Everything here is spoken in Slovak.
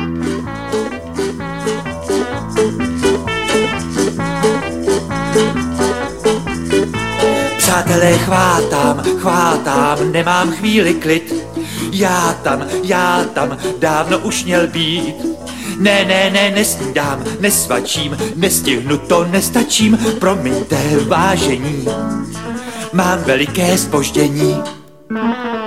Přátelé, chvátám, nemám chvíli klid. Já tam, dávno už měl být. Ne, nesnídám, nesvačím, nestihnu to, nestačím. Promiňte, vážení, mám veliké zpoždění.